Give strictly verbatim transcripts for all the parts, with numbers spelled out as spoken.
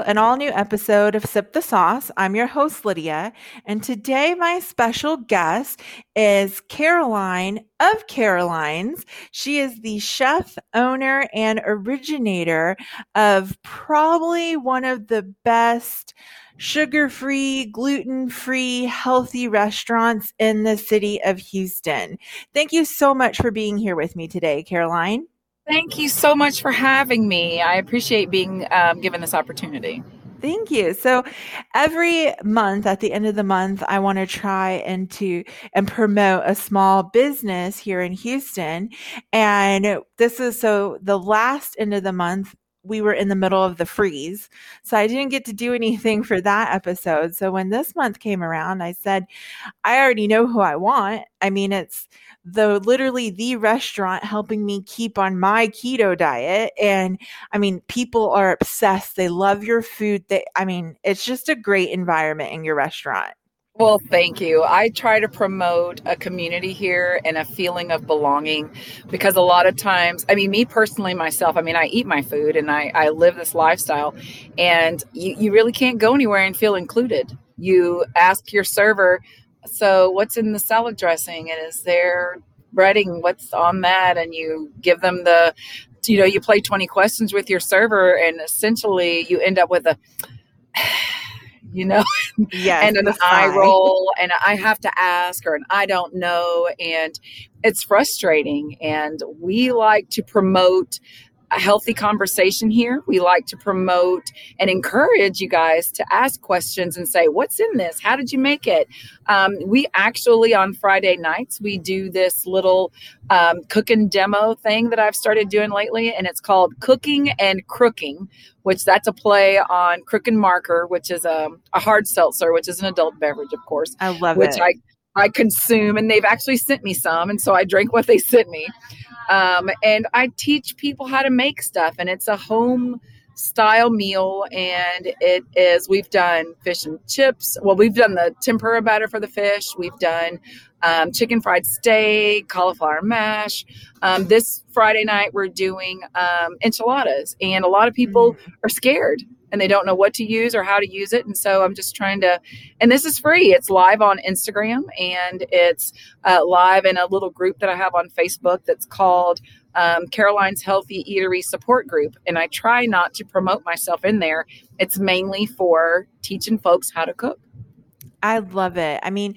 to an all new episode of Sip the Sauce. I'm your host, Lydia, and today my special guest is Caroline of Caroline's. She is the chef, owner, and originator of probably one of the best sugar-free, gluten-free, healthy restaurants in the city of Houston. Thank you so much for being here with me today, Caroline. Thank you so much for having me. I appreciate being um, given this opportunity. Thank you. So every month, at the end of the month, I want to try and to and promote a small business here in Houston. And this is so the last end of the month, we were in the middle of the freeze. So I didn't get to do anything for that episode. So when this month came around, I said, I already know who I want. I mean, it's the literally the restaurant helping me keep on my keto diet. And I mean, people are obsessed. They love your food. They, I mean, it's just a great environment in your restaurant. Well, thank you. I try to promote a community here and a feeling of belonging because a lot of times, I mean, me personally, myself, I mean, I eat my food and I, I live this lifestyle and you, you really can't go anywhere and feel included. You ask your server, so what's in the salad dressing? And is there breading? What's on that? And you give them the, you know, you play twenty questions with your server and essentially you end up with a, you know, yes, and an eye roll and I have to ask or an I don't know. And it's frustrating. And we like to promote a healthy conversation here. We like to promote and encourage you guys to ask questions and say, what's in this? How did you make it? Um, we actually, on Friday nights, we do this little um, cooking demo thing that I've started doing lately. And it's called Cooking and Crooking, which that's a play on Crook and Marker, which is a, a hard seltzer, which is an adult beverage, of course. I love which it. I, I consume, and they've actually sent me some. And so I drank what they sent me. Um, and I teach people how to make stuff, and it's a home style meal. And it is, we've done fish and chips. Well, we've done the tempura batter for the fish. We've done um, chicken fried steak, cauliflower mash. Um, this Friday night, we're doing um, enchiladas, and a lot of people mm. are scared and they don't know what to use or how to use it. And so I'm just trying to, and this is free. It's live on Instagram, and it's uh, live in a little group that I have on Facebook that's called um, Caroline's Healthy Eatery Support Group. And I try not to promote myself in there. It's mainly for teaching folks how to cook. I love it. I mean,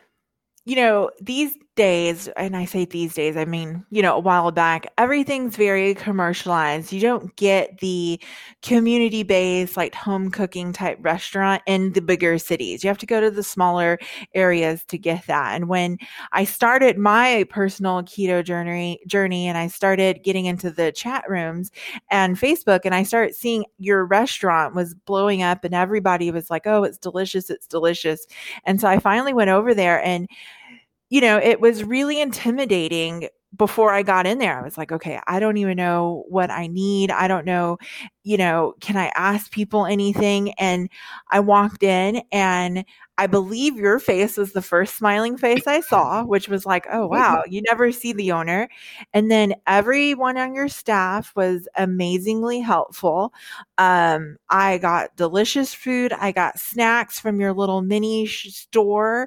you know, these days, and I say these days, I mean, you know, a while back, everything's very commercialized. You don't get the community-based, like home cooking type restaurant in the bigger cities. You have to go to the smaller areas to get that. And when I started my personal keto journey, journey, and I started getting into the chat rooms and Facebook, and I started seeing your restaurant was blowing up, and everybody was like, "Oh, it's delicious! It's delicious!" And so I finally went over there and, you know, it was really intimidating before I got in there. I was like, okay, I don't even know what I need. I don't know, you know, can I ask people anything? And I walked in, and I believe your face was the first smiling face I saw, which was like, oh, wow, you never see the owner. And then everyone on your staff was amazingly helpful. Um, I got delicious food. I got snacks from your little mini sh- store.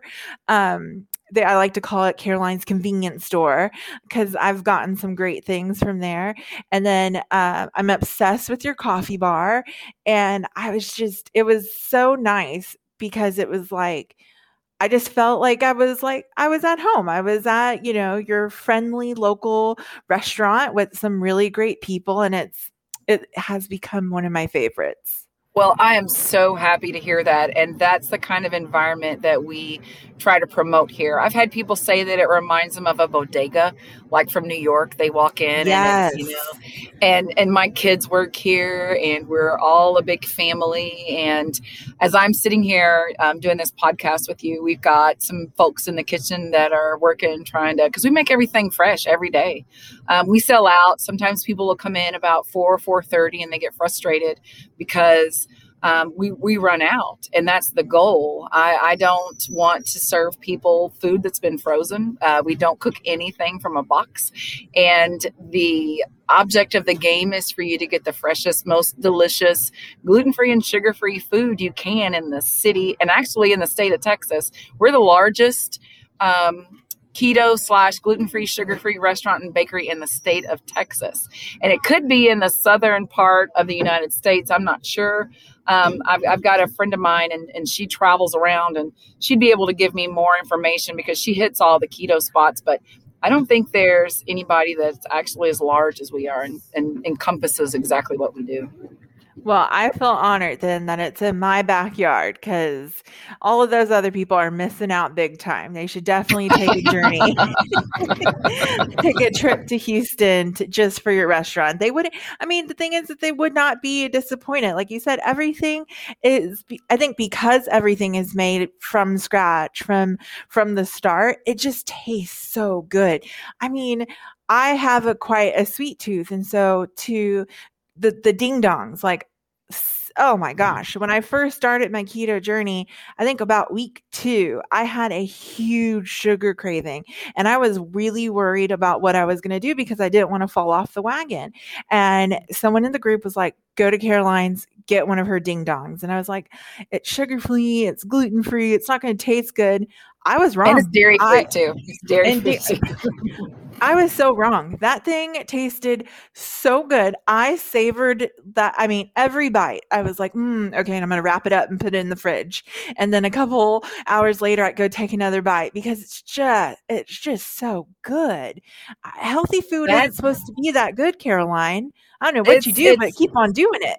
Um, They, I like to call it Caroline's convenience store because I've gotten some great things from there. And then uh, I'm obsessed with your coffee bar. And I was just, it was so nice because it was like, I just felt like I was like, I was at home. I was at, you know, your friendly local restaurant with some really great people. And it's, it has become one of my favorites. Well, I am so happy to hear that. And that's the kind of environment that we try to promote here. I've had people say that it reminds them of a bodega, like from New York. They walk in yes. and it's, you know, and, and my kids work here and we're all a big family. And as I'm sitting here um, doing this podcast with you, we've got some folks in the kitchen that are working, trying to, because we make everything fresh every day. Um, we sell out. Sometimes people will come in about four or four thirty and they get frustrated because um, we, we run out, and that's the goal. I, I don't want to serve people food that's been frozen. Uh, we don't cook anything from a box. And the object of the game is for you to get the freshest, most delicious, gluten-free and sugar-free food you can in the city, and actually in the state of Texas. We're the largest um, keto slash gluten-free, sugar-free restaurant and bakery in the state of Texas. And it could be in the southern part of the United States. I'm not sure. Um, I've, I've got a friend of mine, and, and she travels around, and she'd be able to give me more information because she hits all the keto spots. But I don't think there's anybody that's actually as large as we are and, and encompasses exactly what we do. Well, I feel honored then that it's in my backyard, because all of those other people are missing out big time. They should definitely take a journey, take a trip to Houston to, just for your restaurant. They wouldn't, I mean, the thing is that they would not be disappointed. Like you said, everything is, I think because everything is made from scratch, from, from the start, it just tastes so good. I mean, I have a quite a sweet tooth. And so to the, the ding dongs, like, oh my gosh, when I first started my keto journey, I think about week two, I had a huge sugar craving, and I was really worried about what I was going to do because I didn't want to fall off the wagon. And someone in the group was like, go to Caroline's, get one of her ding dongs. And I was like, it's sugar free, it's gluten free, it's not going to taste good. I was wrong. And it's dairy free too. It's dairy free too. I was so wrong. That thing tasted so good. I savored that. I mean, every bite, I was like, mm, okay, and I'm going to wrap it up and put it in the fridge. And then a couple hours later, I'd go take another bite because it's just, it's just so good. Healthy food That's, isn't supposed to be that good, Caroline. I don't know what you do, but keep on doing it.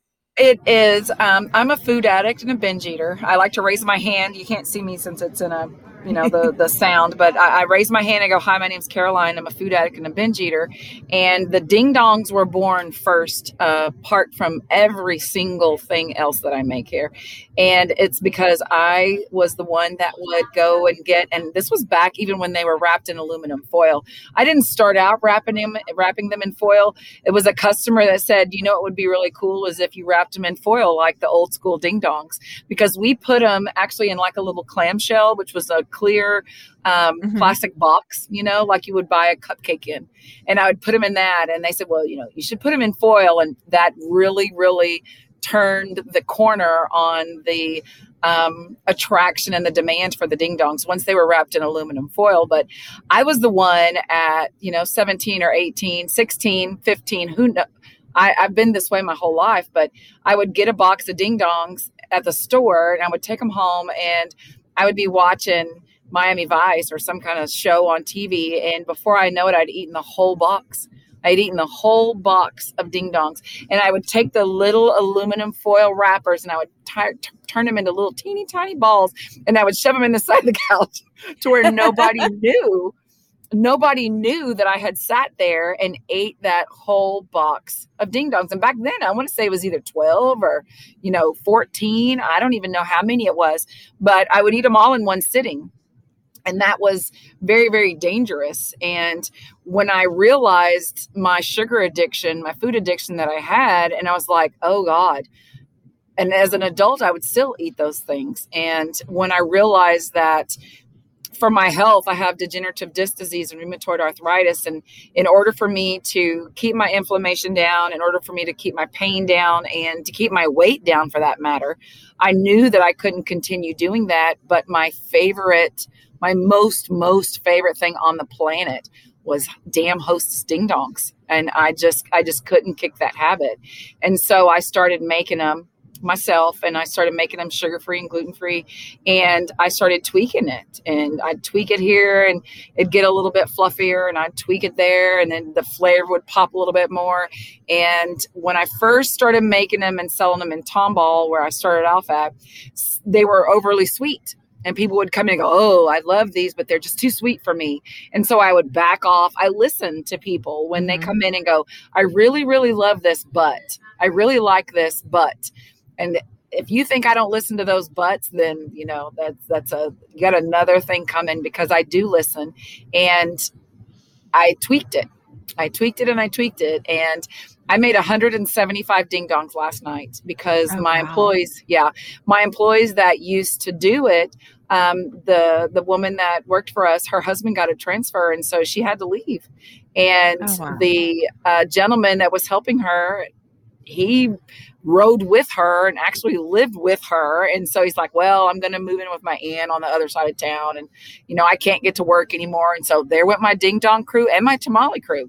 It is. Um, I'm a food addict and a binge eater. I like to raise my hand. You can't see me since it's in a, you know, the, the sound, but I, I raise my hand and go, hi, my name's Caroline. I'm a food addict and a binge eater. And the ding dongs were born first, uh, apart from every single thing else that I make here. And it's because I was the one that would go and get, and this was back even when they were wrapped in aluminum foil. I didn't start out wrapping them, wrapping them in foil. It was a customer that said, you know, what would be really cool is if you wrapped them in foil like the old school ding dongs, because we put them actually in like a little clamshell, which was a clear um, mm-hmm. plastic box, you know, like you would buy a cupcake in. And I would put them in that. And they said, well, you know, you should put them in foil. And that really, really turned the corner on the um, attraction and the demand for the ding dongs once they were wrapped in aluminum foil. But I was the one at, you know, seventeen or eighteen, sixteen, fifteen, who knows? I, I've been this way my whole life, but I would get a box of ding dongs at the store and I would take them home and I would be watching Miami Vice or some kind of show on T V. And before I know it, I'd eaten the whole box. I'd eaten the whole box of ding dongs, and I would take the little aluminum foil wrappers and I would t- t- turn them into little teeny tiny balls, and I would shove them in the side of the couch to where nobody knew. Nobody knew that I had sat there and ate that whole box of ding dongs. And back then, I want to say it was either twelve or, you know, fourteen. I don't even know how many it was, but I would eat them all in one sitting. And that was very, very dangerous. And when I realized my sugar addiction, my food addiction that I had, and I was like, oh God. And as an adult, I would still eat those things. And when I realized that for my health, I have degenerative disc disease and rheumatoid arthritis. And in order for me to keep my inflammation down, in order for me to keep my pain down and to keep my weight down for that matter, I knew that I couldn't continue doing that. But my favorite, my most, most favorite thing on the planet was damn Hostess ding dongs. And I just, I just couldn't kick that habit. And so I started making them myself, and I started making them sugar-free and gluten-free, and I started tweaking it, and I'd tweak it here and it'd get a little bit fluffier, and I'd tweak it there, and then the flavor would pop a little bit more. And when I first started making them and selling them in Tomball, where I started off at, they were overly sweet. And people would come in and go, oh, I love these, but they're just too sweet for me. And so I would back off. I listen to people when they come in and go, I really, really love this, but I really like this, but. And if you think I don't listen to those buts, then, you know, that's, that's a, you got another thing coming, because I do listen. And I tweaked it. I tweaked it and I tweaked it. And I made one hundred seventy-five ding dongs last night because Oh, my wow. employees, yeah, my employees that used to do it, um, the the woman that worked for us, her husband got a transfer, and so she had to leave. And Oh, wow. the uh, gentleman that was helping her, he rode with her and actually lived with her. And so he's like, well, I'm going to move in with my aunt on the other side of town. And, you know, I can't get to work anymore. And so there went my ding dong crew and my tamale crew.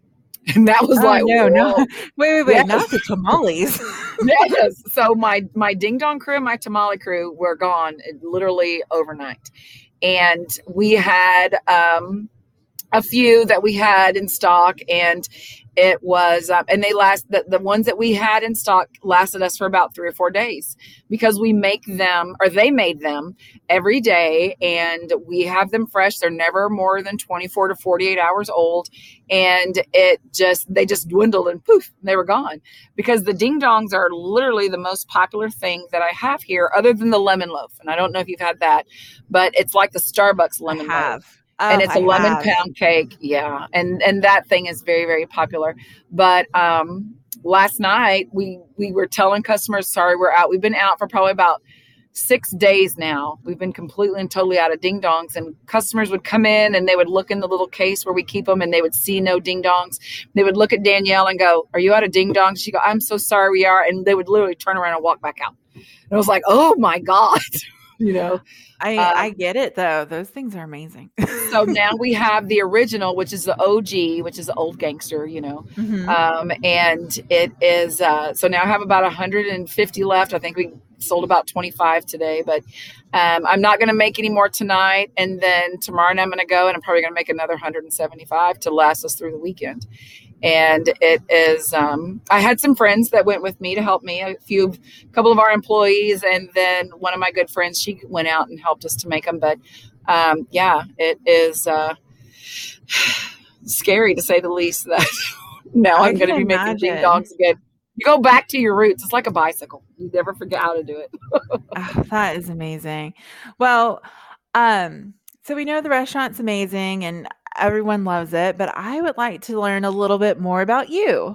And that was Oh, like, no, no. whoa. Wait, wait, wait. Yes. Not the tamales. Yes. So my, my ding dong crew and my tamale crew were gone literally overnight. And we had, um, a few that we had in stock, and it was, um, and they last, the, the ones that we had in stock lasted us for about three or four days because we make them, or they made them every day, and we have them fresh. They're never more than twenty-four to forty-eight hours old. And it just, they just dwindled and poof, they were gone because the ding dongs are literally the most popular thing that I have here other than the lemon loaf. And I don't know if you've had that, but it's like the Starbucks lemon I have. loaf. Oh, And it's a I lemon have. pound cake. Yeah. And, and that thing is very, very popular. But, um, last night we, we were telling customers, sorry, we're out. We've been out for probably about six days now. We've been completely and totally out of ding dongs, and customers would come in and they would look in the little case where we keep them and they would see no ding dongs. They would look at Danielle and go, are you out of ding dongs? She go, I'm so sorry, we are. And they would literally turn around and walk back out. And I was like, oh my God, you know, I, um, I get it though. Those things are amazing. so now we have the original, which is the O G, which is the old gangster, you know. Mhm. Um, and it is, uh, so now I have about one hundred fifty left. I think we sold about twenty-five today, but um, I'm not going to make any more tonight. And then tomorrow night I'm going to go and I'm probably going to make another one hundred seventy-five to last us through the weekend. And it is, um, I had some friends that went with me to help me, a few, a couple of our employees. And then one of my good friends, she went out and helped us to make them. But um, yeah, it is uh, scary to say the least that now I I'm going to can be making ding imagine. dongs again. You go back to your roots. It's like a bicycle. You never forget how to do it. Oh, that is amazing. Well, um, so we know the restaurant's amazing and everyone loves it, but I would like to learn a little bit more about you.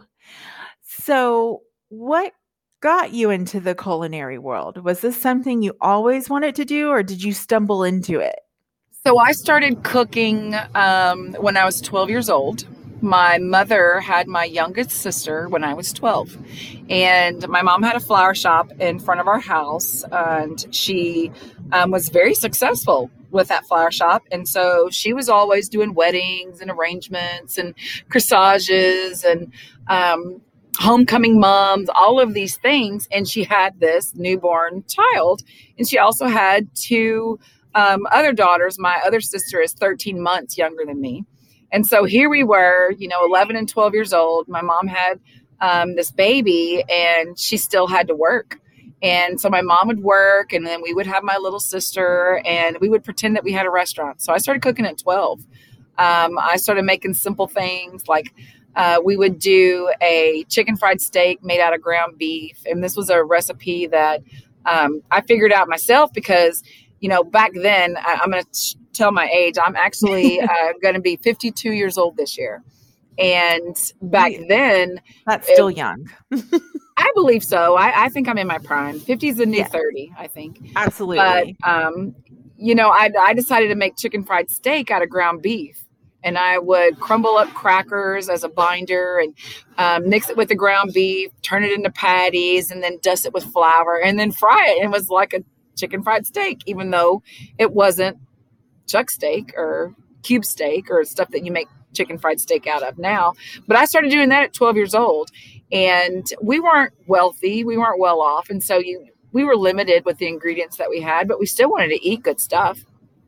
So, what got you into the culinary world? Was this something you always wanted to do, or did you stumble into it? So I started cooking um, when I was twelve years old. My mother had my youngest sister when I was twelve. And my mom had a flower shop in front of our house, and she um, was very successful with that flower shop. And so she was always doing weddings and arrangements and corsages and um, homecoming moms, all of these things. And she had this newborn child. And she also had two um, other daughters. My other sister is thirteen months younger than me. And so here we were, you know, eleven and twelve years old. My mom had um, this baby and she still had to work. And so my mom would work and then we would have my little sister and we would pretend that we had a restaurant. So I started cooking at twelve. Um, I started making simple things like uh, we would do a chicken fried steak made out of ground beef. And this was a recipe that um, I figured out myself because, you know, back then, I, I'm going to tell my age. I'm actually uh, going to be fifty-two years old this year. And back Yeah. then, That's still it- young. I believe so. I, I think I'm in my prime. fifty is the new Yeah. thirty, I think. But, Absolutely. um, you know, I, I decided to make chicken fried steak out of ground beef. And I would crumble up crackers as a binder and um, mix it with the ground beef, turn it into patties, and then dust it with flour and then fry it. And it was like a chicken fried steak, even though it wasn't chuck steak or cube steak or stuff that you make chicken fried steak out of now. But I started doing that at twelve years old. And we weren't wealthy. We weren't well off. And so you, we were limited with the ingredients that we had, but we still wanted to eat good stuff.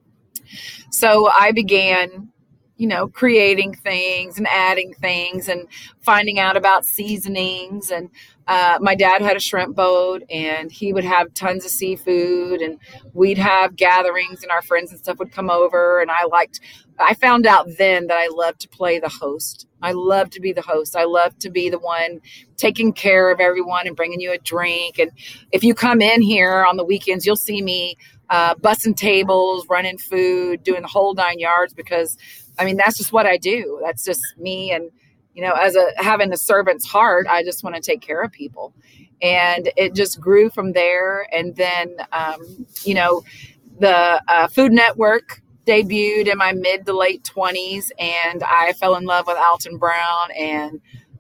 So I began, you know, creating things and adding things and finding out about seasonings. And uh, my dad had a shrimp boat and he would have tons of seafood and we'd have gatherings and our friends and stuff would come over. And I liked, I found out then that I loved to play the host. I love to be the host. I love to be the one taking care of everyone and bringing you a drink. And if you come in here on the weekends, you'll see me uh, bussing tables, running food, doing the whole nine yards because, I mean, that's just what I do. That's just me. And, you know, as a having a servant's heart, I just want to take care of people. And it just grew from there. And then, um, you know, the uh, Food Network debuted in my mid to late twenties, and I fell in love with Alton Brown and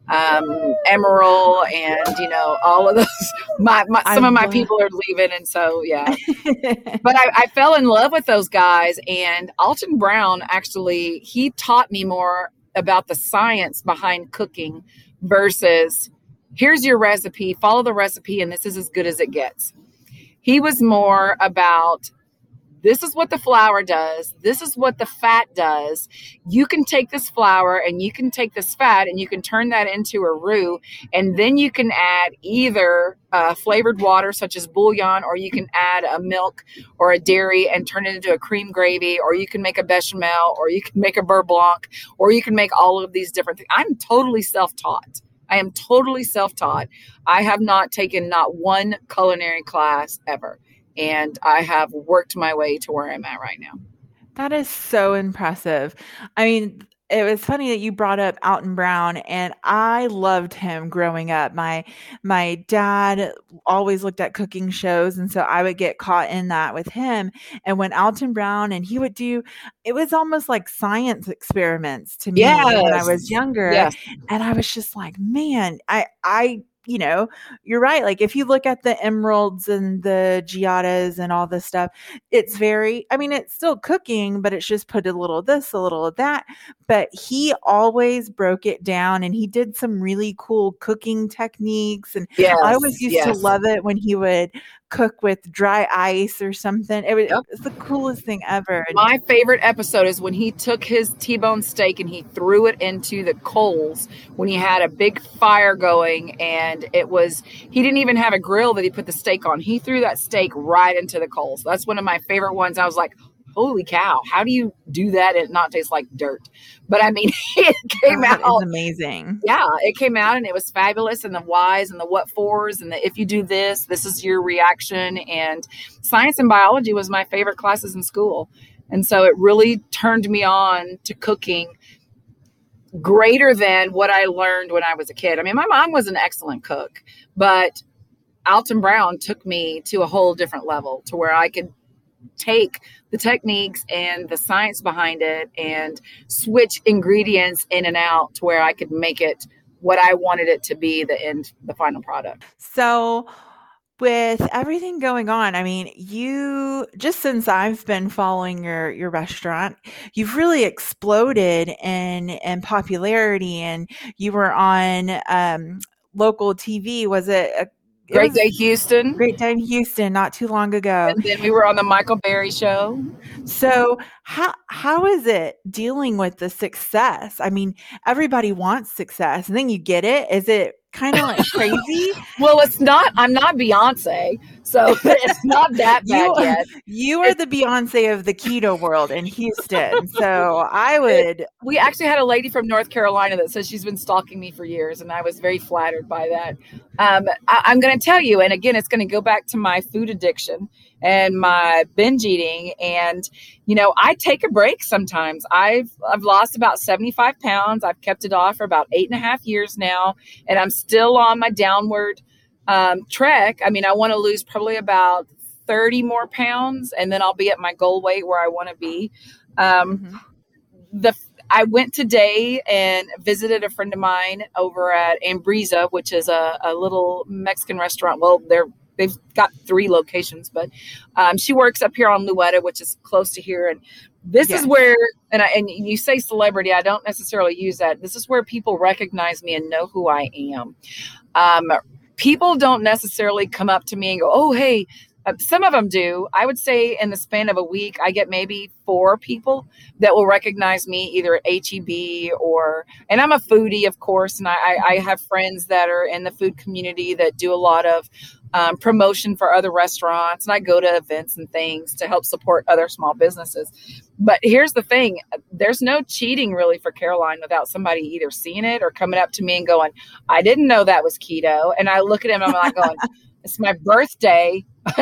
um, Emeril, and you know, all of those. My, my some I of my love- people are leaving, and so yeah. But I, I fell in love with those guys, and Alton Brown actually he taught me more about the science behind cooking versus here's your recipe, follow the recipe, and this is as good as it gets. He was more about this is what the flour does. This is what the fat does. You can take this flour and you can take this fat and you can turn that into a roux. And then you can add either uh, flavored water such as bouillon, or you can add a milk or a dairy and turn it into a cream gravy, or you can make a bechamel, or you can make a beurre blanc, or you can make all of these different things. I'm totally self-taught. I am totally self-taught. I have not taken not one culinary class ever. And I have worked my way to where I'm at right now. That is so impressive. I mean, it was funny that you brought up Alton Brown, and I loved him growing up. My my dad always looked at cooking shows, and so I would get caught in that with him. And when Alton Brown, and he would do, it was almost like science experiments to me yes. when I was younger. Yes. And I was just like, man, I I. You know, you're right. Like if you look at the emeralds and the giadas and all this stuff, it's very, I mean, it's still cooking, but it's just put a little of this, a little of that. But he always broke it down, and he did some really cool cooking techniques. And yes, I always used yes. to love it when he would cook with dry ice or something. It was, yep. It's the coolest thing ever. My favorite episode is when he took his T-bone steak and he threw it into the coals when he had a big fire going, and it was, he didn't even have a grill that he put the steak on. He threw that steak right into the coals. That's one of my favorite ones. I was like, holy cow, how do you do that and it not taste like dirt? But I mean, it came that out is amazing. Yeah, it came out and it was fabulous, and the whys and the what fors and the if you do this, this is your reaction. And science and biology was my favorite classes in school. And so it really turned me on to cooking greater than what I learned when I was a kid. I mean, my mom was an excellent cook, but Alton Brown took me to a whole different level to where I could take the techniques and the science behind it and switch ingredients in and out to where I could make it what I wanted it to be, the end, the final product. So with everything going on, I mean, you, just since I've been following your, your restaurant, you've really exploded in, in popularity, and you were on um, local T V. Was it a Great Day Houston. Great Day Houston, not too long ago. And then we were on the Michael Berry show. So how how is it dealing with the success? I mean, everybody wants success, and then you get it. Is it kind of like crazy? Well, it's not. I'm not Beyonce, so it's not that bad you, yet. You are the Beyonce of the keto world in Houston. So I would. We actually had a lady from North Carolina that says she's been stalking me for years, and I was very flattered by that. Um, I, I'm going to tell you, and again, it's going to go back to my food addiction and my binge eating. And, you know, I take a break sometimes. I've, I've lost about seventy-five pounds. I've kept it off for about eight and a half years now. And I'm still on my downward um, trek. I mean, I want to lose probably about thirty more pounds, and then I'll be at my goal weight where I want to be. Um, mm-hmm. The I went today and visited a friend of mine over at Ambrisa, which is a, a little Mexican restaurant. Well, they're They've got three locations, but um, she works up here on Louetta, which is close to here. And this yes. is where, and, I, and you say celebrity, I don't necessarily use that. This is where people recognize me and know who I am. Um, people don't necessarily come up to me and go, oh, hey, uh, some of them do. I would say in the span of a week, I get maybe four people that will recognize me either at H E B or, and I'm a foodie, of course. And I, I, I have friends that are in the food community that do a lot of Um, promotion for other restaurants, and I go to events and things to help support other small businesses. But here's the thing, there's no cheating really for Caroline without somebody either seeing it or coming up to me and going, I didn't know that was keto. And I look at him and I'm like going, it's my birthday.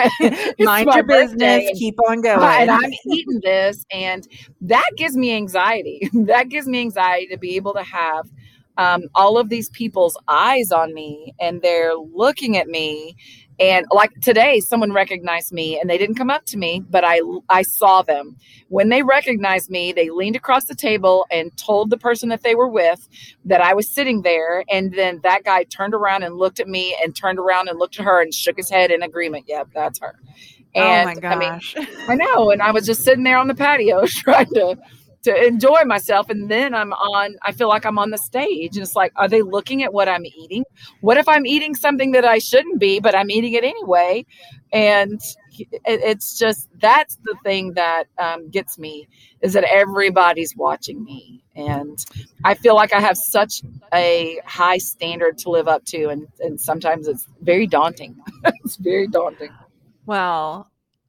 Mind your business, and, keep on going. And I'm eating this, and that gives me anxiety. That gives me anxiety to be able to have um, all of these people's eyes on me, and they're looking at me. And like today, someone recognized me and they didn't come up to me, but I, I saw them. When they recognized me, they leaned across the table and told the person that they were with that I was sitting there. And then that guy turned around and looked at me and turned around and looked at her and shook his head in agreement. Yep, that's her. And oh my gosh. I mean, I know. And I was just sitting there on the patio trying to to enjoy myself. And then I'm on, I feel like I'm on the stage, and it's like, are they looking at what I'm eating? What if I'm eating something that I shouldn't be, but I'm eating it anyway? And it, it's just, that's the thing that um, gets me, is that everybody's watching me. And I feel like I have such a high standard to live up to. And, and sometimes it's very daunting. It's very daunting. Well,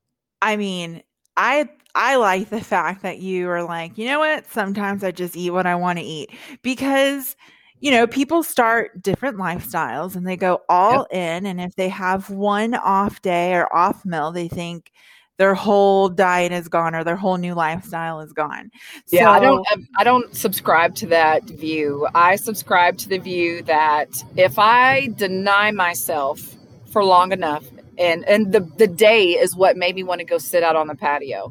I mean, I I like the fact that you are like, you know what? Sometimes I just eat what I want to eat, because, you know, people start different lifestyles and they go all yep. in. And if they have one off day or off meal, they think their whole diet is gone or their whole new lifestyle is gone. Yeah, so, I don't I don't subscribe to that view. I subscribe to the view that if I deny myself for long enough, and and the the day is what made me want to go sit out on the patio.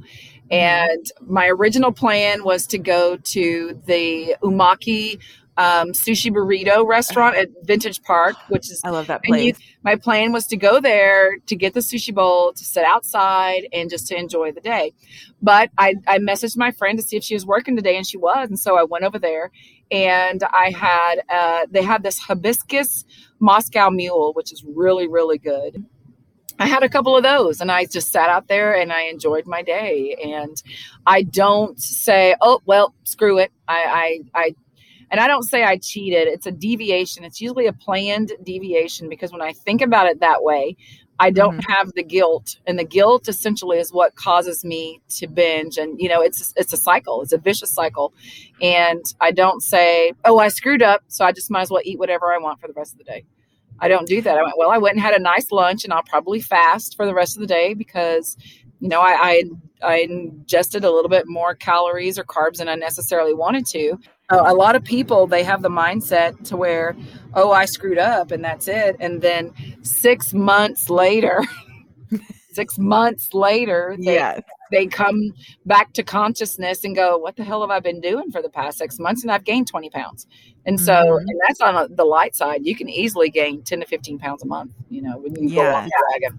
And my original plan was to go to the Umaki um, sushi burrito restaurant at Vintage Park, which is, I love that place. You, my plan was to go there to get the sushi bowl, to sit outside and just to enjoy the day. But I, I messaged my friend to see if she was working today, and she was. And so I went over there, and I had, uh, they had this hibiscus Moscow mule, which is really, really good. I had a couple of those, and I just sat out there and I enjoyed my day. And I don't say, oh, well, screw it. I, I, I, and I don't say I cheated. It's a deviation. It's usually a planned deviation, because when I think about it that way, I don't mm-hmm. have the guilt, and the guilt essentially is what causes me to binge. And, you know, it's, it's a cycle. It's a vicious cycle. And I don't say, oh, I screwed up, so I just might as well eat whatever I want for the rest of the day. I don't do that. I went, well, I went and had a nice lunch, and I'll probably fast for the rest of the day because, you know, I, I, I ingested a little bit more calories or carbs than I necessarily wanted to. Uh, a lot of people, they have the mindset to where, oh, I screwed up and that's it. And then six months later, six months later, they, yes. they come back to consciousness and go, what the hell have I been doing for the past six months? And I've gained twenty pounds. And so, mm-hmm. and that's on the light side. You can easily gain ten to fifteen pounds a month, you know, when you yeah. go on the wagon.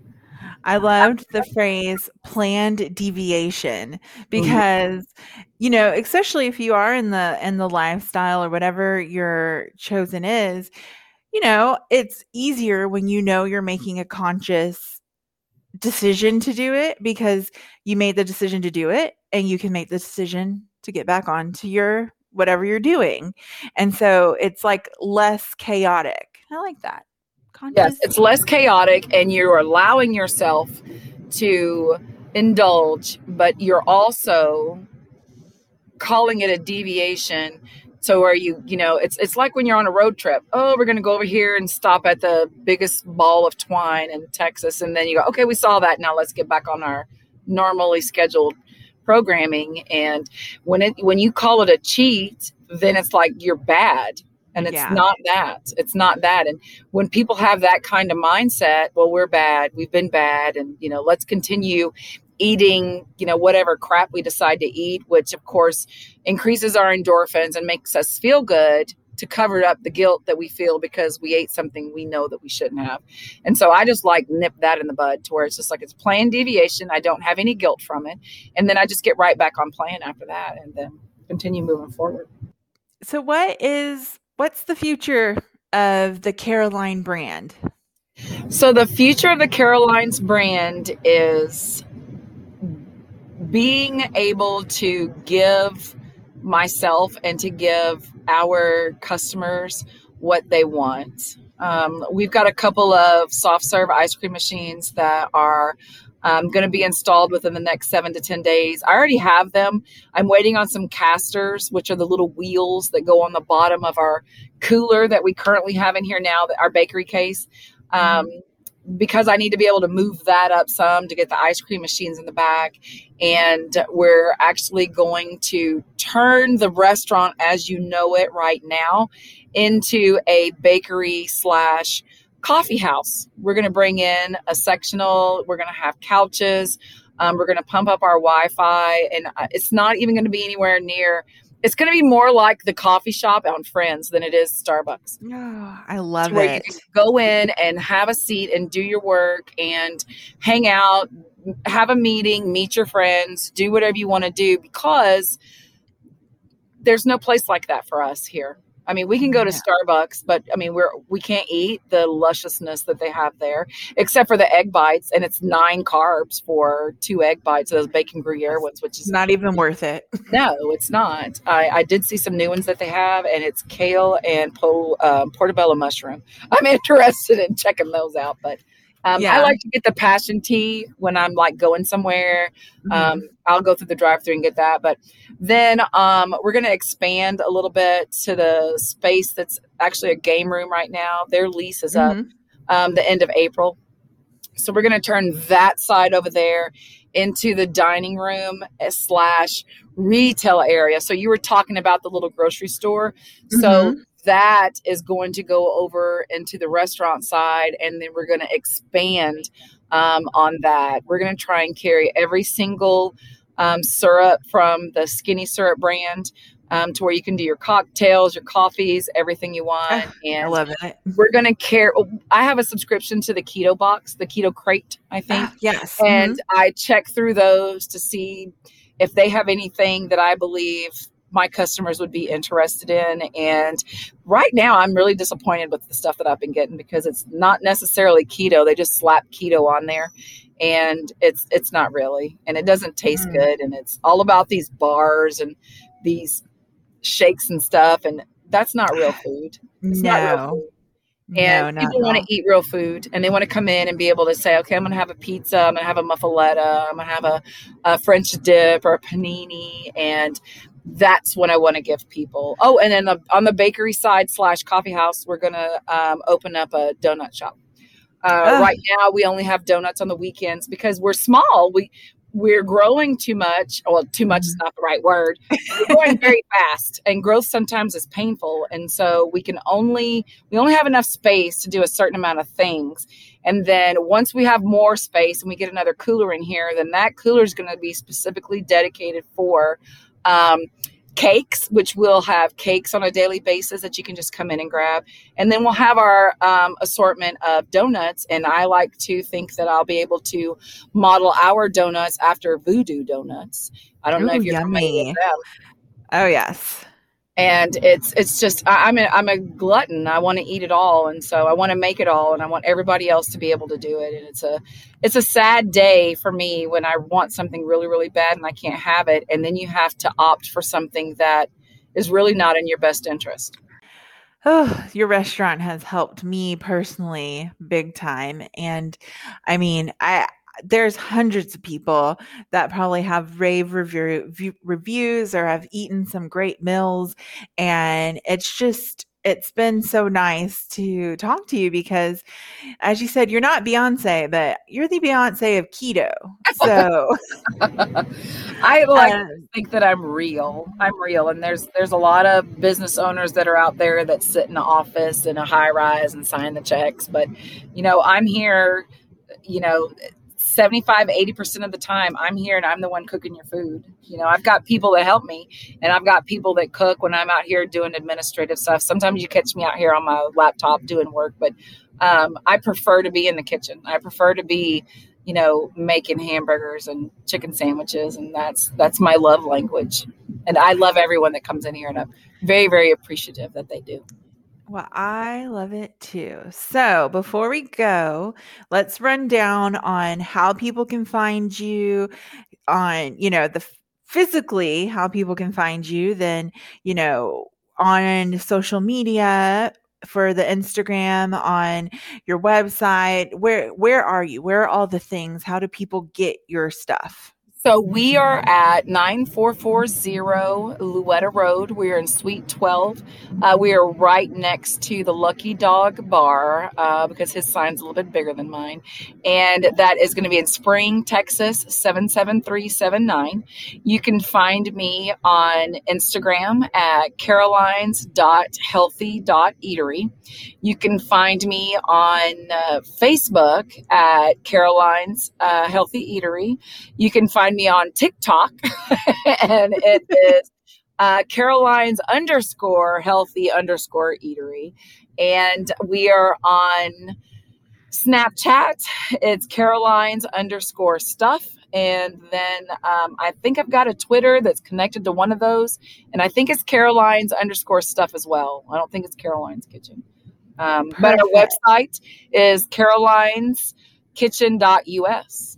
I loved the phrase planned deviation, because, mm-hmm. you know, especially if you are in the, in the lifestyle or whatever your chosen is, you know, it's easier when you know you're making a conscious decision to do it, because you made the decision to do it, and you can make the decision to get back on to your whatever you're doing. And so it's like less chaotic. I like that. Conscious. Yes, it's less chaotic, and you're allowing yourself to indulge, but you're also calling it a deviation. So where you, you know, it's it's like when you're on a road trip. Oh, we're going to go over here and stop at the biggest ball of twine in Texas. And then you go, okay, we saw that. Now let's get back on our normally scheduled programming. And when it when you call it a cheat, then it's like you're bad. And it's yeah. not that. It's not that. And when people have that kind of mindset, well, we're bad. We've been bad. And, you know, let's continue eating, you know, whatever crap we decide to eat, which, of course, increases our endorphins and makes us feel good to cover up the guilt that we feel because we ate something we know that we shouldn't have. And so I just like nip that in the bud to where it's just like it's planned deviation. I don't have any guilt from it. And then I just get right back on plan after that and then continue moving forward. So what is... What's the future of the Caroline brand? So the future of the Caroline's brand is being able to give myself and to give our customers what they want. Um, we've got a couple of soft serve ice cream machines that are Um, going to be installed within the next seven to ten days. I already have them. I'm waiting on some casters, which are the little wheels that go on the bottom of our cooler that we currently have in here now, our bakery case. Um, because I need to be able to move that up some to get the ice cream machines in the back. And we're actually going to turn the restaurant as you know it right now into a bakery slash coffee house. We're going to bring in a sectional. We're going to have couches. Um, we're going to pump up our Wi-Fi, and it's not even going to be anywhere near. It's going to be more like the coffee shop on Friends than it is Starbucks. Oh, I love where it. You can go in and have a seat and do your work and hang out, have a meeting, meet your friends, do whatever you want to do, because there's no place like that for us here. I mean, we can go to Yeah. Starbucks, but I mean, we're, we can't eat the lusciousness that they have there, except for the egg bites. And it's nine carbs for two egg bites, those bacon Gruyere ones, which is not even worth it. No, it's not. I, I did see some new ones that they have, and it's kale and po, um, portobello mushroom. I'm interested in checking those out, but um, Yeah. I like to get the passion tea when I'm like going somewhere. Um, Mhm. I'll go through the drive-thru and get that. But then um, we're going to expand a little bit to the space that's actually a game room right now. Their lease is up Mhm. um, the end of April. So we're going to turn that side over there into the dining room slash retail area. So you were talking about the little grocery store. So Mhm. that is going to go over into the restaurant side, and then we're going to expand um, on that. We're going to try and carry every single um, syrup from the Skinny Syrup brand um, to where you can do your cocktails, your coffees, everything you want. Ah, I And love it. we're going to care. I have a subscription to the Keto Box, the Keto Crate, I think. Ah, yes. And Mhm. I check through those to see if they have anything that I believe my customers would be interested in. And right now, I'm really disappointed with the stuff that I've been getting, because it's not necessarily keto. They just slap keto on there, and it's it's not really, and it doesn't taste Mm. good. And it's all about these bars and these shakes and stuff, and that's not real food. It's not real No. food. And No, not people at want to all. eat real food, and they want to come in and be able to say, okay, I'm going to have a pizza. I'm going to have a muffaletta. I'm going to have a, a French dip or a panini. And that's what I want to give people. Oh, and then the, on the bakery side slash coffee house, we're going to um, open up a donut shop. Uh, Ugh. right now, we only have donuts on the weekends because we're small. We, we're growing too much. Well, too much is not the right word. We're growing very fast, and growth sometimes is painful. And so we can only, we only have enough space to do a certain amount of things. And then once we have more space and we get another cooler in here, then that cooler is going to be specifically dedicated for um, cakes, which we'll have cakes on a daily basis that you can just come in and grab. And then we'll have our um, assortment of donuts. And I like to think that I'll be able to model our donuts after Voodoo Donuts. I don't know Ooh, if you're familiar with yummy. them. Oh, yes. And it's it's just I, I'm a, I'm a glutton. I want to eat it all, and so I want to make it all, and I want everybody else to be able to do it. And it's a it's a sad day for me when I want something really really bad and I can't have it, and then you have to opt for something that is really not in your best interest. Oh, your restaurant has helped me personally big time. And I mean, I there's hundreds of people that probably have rave review, view, reviews or have eaten some great meals. And it's just, it's been so nice to talk to you because, as you said, you're not Beyonce, but you're the Beyonce of keto. So I like um, to think that I'm real. I'm real, and there's there's a lot of business owners that are out there that sit in the office in a high rise and sign the checks. But you know, I'm here. You know. seventy-five, eighty percent of the time I'm here and I'm the one cooking your food. You know, I've got people that help me, and I've got people that cook when I'm out here doing administrative stuff. Sometimes you catch me out here on my laptop doing work, but um, I prefer to be in the kitchen. I prefer to be, you know, making hamburgers and chicken sandwiches. And that's, that's my love language. And I love everyone that comes in here, and I'm very, very appreciative that they do. Well, I love it too. So before we go, let's run down on how people can find you on, you know, the physically, how people can find you, then, you know, on social media for the Instagram, on your website. Where, where are you? Where are all the things? How do people get your stuff? So we are at nine four four zero Louetta Road. We're in Suite twelve. Uh, we are right next to the Lucky Dog Bar uh, because his sign's a little bit bigger than mine. And that is going to be in Spring, Texas, seven seven three seven nine. You can find me on Instagram at carolines dot healthy dot eatery. You can find me on uh, Facebook at Caroline's uh, Healthy Eatery. You can find me on TikTok, and it is uh, Caroline's underscore healthy underscore eatery. And we are on Snapchat. It's Caroline's underscore stuff. And then um, I think I've got a Twitter that's connected to one of those. And I think it's Caroline's underscore stuff as well. I don't think it's Caroline's Kitchen. Um, but our website is carolines kitchen dot u s.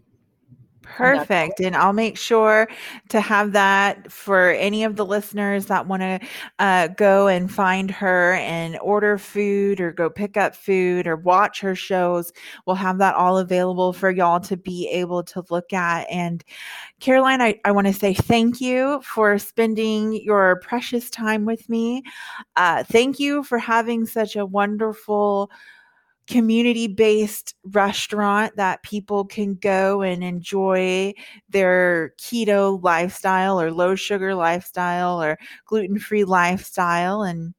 Perfect. And I'll make sure to have that for any of the listeners that want to uh, go and find her and order food or go pick up food or watch her shows. We'll have that all available for y'all to be able to look at. And Caroline, I, I want to say thank you for spending your precious time with me. Uh, thank you for having such a wonderful community-based restaurant that people can go and enjoy their keto lifestyle or low sugar lifestyle or gluten-free lifestyle. And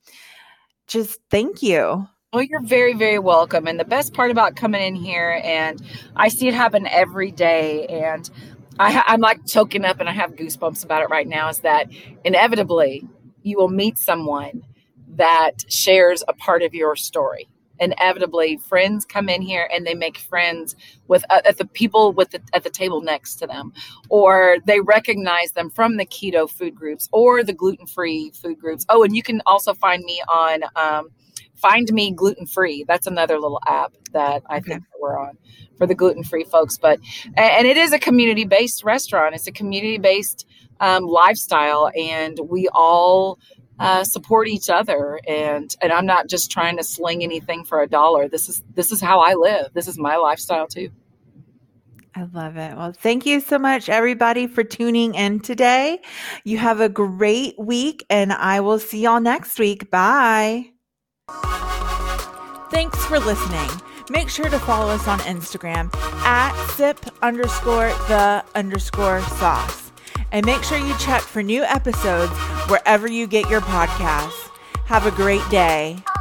just thank you. Well, you're very, very welcome. And the best part about coming in here, and I see it happen every day, and I, I'm like choking up and I have goosebumps about it right now, is that inevitably you will meet someone that shares a part of your story. Inevitably, friends come in here and they make friends with uh, at the people with the, at the table next to them, or they recognize them from the keto food groups or the gluten-free food groups. Oh, and you can also find me on um, Find Me Gluten Free. That's another little app that I Okay. think that we're on for the gluten-free folks. But and it is a community-based restaurant. It's a community-based um, lifestyle, and we all Uh, support each other, and and I'm not just trying to sling anything for a dollar. This is this is how I live. This is my lifestyle too. I love it. Well, thank you so much, everybody, for tuning in today. You have a great week, and I will see y'all next week. Bye. Thanks for listening. Make sure to follow us on Instagram at sip underscore the underscore sauce. And make sure you check for new episodes wherever you get your podcasts. Have a great day.